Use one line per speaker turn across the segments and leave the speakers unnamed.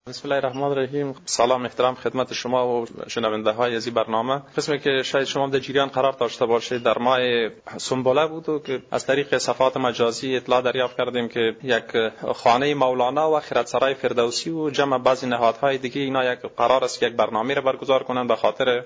بسم الله الرحمن الرحیم. سلام احترام خدمت شما و شنونده های از این برنامه. قسمی که شاید شما در جریان قرار داشته باشید در ماه سنبله بود و که از طریق صفحات مجازی اطلاع دریافت کردیم که یک خانه مولانا و خردسرای فردوسی و جمع بعضی نهادهای دیگه اینا یک قرار است که یک برنامه را برگزار کنند به خاطر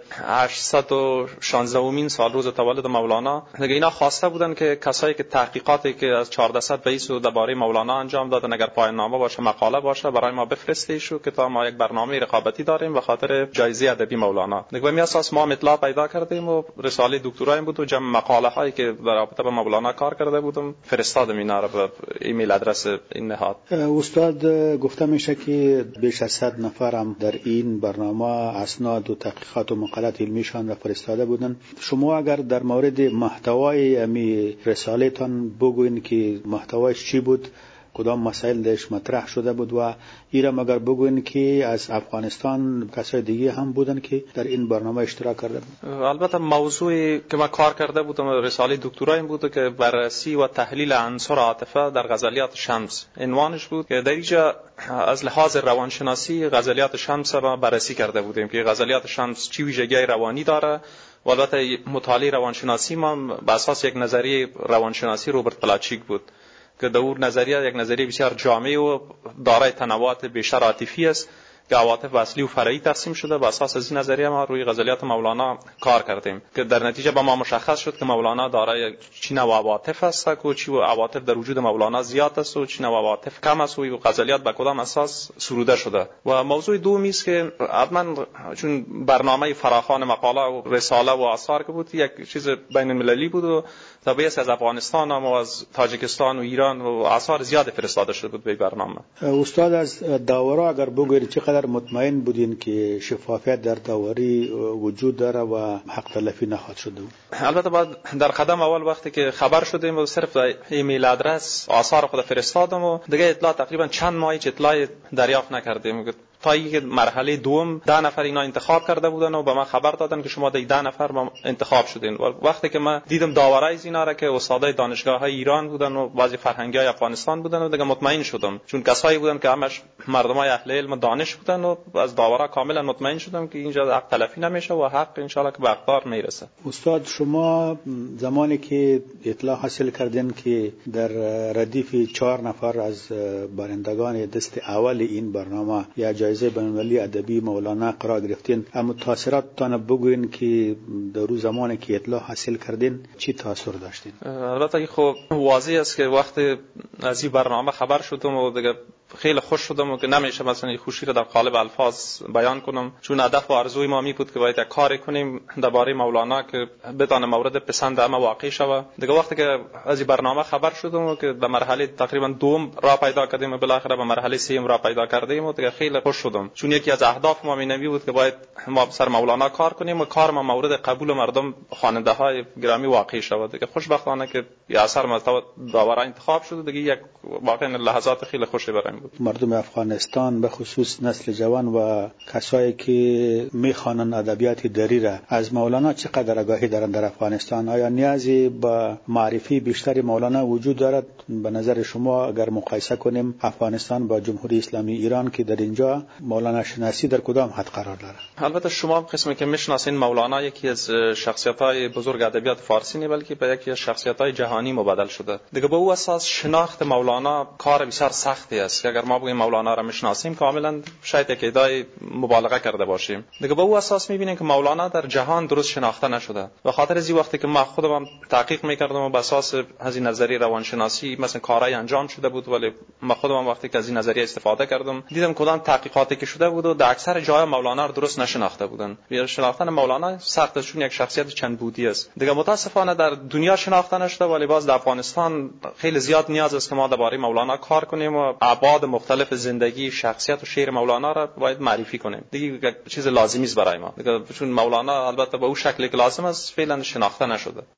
816مین سال روز تولد مولانا. دیگه اینا خواسته بودن که کسایی که تحقیقاتی که از 1400 رئیس درباره مولانا انجام دادن اگر پایان نامه باشه مقاله باشه برای ما بفرستید که تا ما یک برنامه رقابتی داریم به خاطر جایزه ادبی مولانا. دیگه به اساس ما اطلاع پیدا کردیم و رساله دکترایی بود و جمع مقاله هایی که در رابطه با مولانا کار کرده بودم فرستادم اینا رو به ایمیل آدرس این نهاد.
استاد گفته میشه که بیش از 100 نفر هم در این برنامه اسناد و تحقیقات و مقالات علمیشان را فرستاده بودن. شما اگر در مورد محتوای امی رساله تان بگوین که محتوایش چی بود، کدام مسائل درش مطرح شده بود و ایرم اگر بگوین که از افغانستان کسای دیگه هم بودن که در این برنامه اشتراک کرده بود.
البته موضوعی که ما کار کرده بودم رساله دکترایی بود که بررسی و تحلیل عنصر عاطفه در غزلیات شمس عنوانش بود که در اینجا از لحاظ روانشناسی غزلیات شمس را بررسی کرده بودیم که غزلیات شمس چی ویژگی روانی داره و البته مطالعه روانشناسی ما بر اساس یک نظریه روانشناسی روبرت پلاچیک بود که در اون نظریه یک نظریه بسیار جامع و دارای تنوعات بیشتر عاطفی است که عواطف اصلی و فرعی تقسیم شده. بر اساس از این نظریه ما روی غزلیات مولانا کار کردیم که در نتیجه به ما مشخص شد که مولانا دارای چی نوع عواطف است و چی عواطف در وجود مولانا زیاد است و چی نوع عواطف کم است و غزلیات به کدام اساس سروده شده. و موضوع دومی است که حتما چون برنامه فراخوان مقاله و رساله و آثار که بود یک چیز بین المللی بود و طبیعی از افغانستان و از تاجیکستان و ایران و آثار زیاد فرستاده شده بود به برنامه.
استاد از داورا اگر بگویید چقدر مطمئن بودین که شفافیت در داوری وجود داره و حق تلفی نخواهد شده؟
البته بعد در قدم اول وقتی که خبر شدیم و صرف ایمیل آدرس آثار خود فرستادم و دیگه اطلاع تقریبا چند ماهی اطلاع دریافت نکردیم تا اینکه مرحله دوم 10 نفر اینا انتخاب کرده بودن و به ما خبر دادن که شما در 10 نفر انتخاب شدین. و وقتی که من دیدم داورای اینا را که استادای دانشگاه‌های ایران بودن و بعضی فرهنگ‌های افغانستان بودن و دیگه مطمئن شدم چون کسایی بودن که همش مردمای اهل علم و دانش بودن و از داورا کاملا مطمئن شدم که اینجا حق تلفی نمیشه و حق ان شاءالله که به اقدار میرسه.
استاد شما زمانی که اطلاع حاصل کردین که در ردیف 4 نفر از برندگان دست اول این برنامه یا جایزه بین‌المللی ادبی مولانا قرار گرفتین، اما تاثیراتتان بگوین که در روز زمانی که اطلاع حاصل کردین چی تاثیر داشتین؟
البته خب واضح است که وقتی از این برنامه خبر شدم و دیگه خیلی خوش شدم و که نمیشه مثلا خوشی رو در قالب الفاظ بیان کنم چون هدف و آرزوی ما می بود که باید یک کاری کنیم درباره مولانا که بتونه مورد پسند همه واقع شود. دیگه وقتی که از این برنامه خبر شدم و که به مرحله تقریبا دوم راه پیدا کردیم و بالاخره به مرحله سوم راه پیدا کردیم و دیگه خیلی خوش شدم چون یکی از اهداف ما می بود که باید ما سر مولانا کار کنیم و کار ما مورد قبول مردم خواننده های گرامی واقع شود. دیگه خوشبختانه که یه اثر مرتبط داورا انتخاب شد. دیگه یک واقعا لحظات خیلی خوشی برایم بود.
مردم افغانستان به خصوص نسل جوان و کسایی که میخوانن ادبیات دری را از مولانا چقدر آگاهی دارند در افغانستان؟ آیا نیازی به معرفی بیشتری مولانا وجود دارد؟ به نظر شما اگر مقایسه کنیم افغانستان با جمهوری اسلامی ایران که در اینجا مولانا شناسی در کدام حد قرار داره؟
البته شما قسمی که میشناسین مولانا یکی از شخصیت‌های بزرگ ادبیات فارسی نه بلکه به یکی از شخصیت‌های جهانی مبادل شده. دیگه به او اساس شناخت مولانا کار بسیار سختی است که اگر ما بگیم مولانا را میشناسیم کاملا شاید یک ادعای مبالغه کرده باشیم. دیگه به او اساس میبینیم که مولانا در جهان درست شناخته نشده. به خاطر از این وقتی که ما خودم تحقیق میکردم و بر اساس از این نظریه روانشناسی مثلا کارهای انجام شده بود ولی ما خودم وقتی که از این نظریه استفاده کردم دیدم کدام تحقیقاتی که شده بود و در اکثر جاهای مولانا رو درست نشناخته بودن. شناختن مولانا سخت است چون یک شخصیت چند بودی است. دیگه متاسفانه در دنیا شناخته نشده ولی باز در افغانستان خیلی زیاد نیاز است که ما درباره مولانا کار کنیم و ابعاد مختلف زندگی شخصیت و شعر مولانا را باید معرفی کنیم. دیگه چیز لازمی است برای ما دیگه چون مولانا البته به اون شکلی که لازم است فعلا شناخته نشده.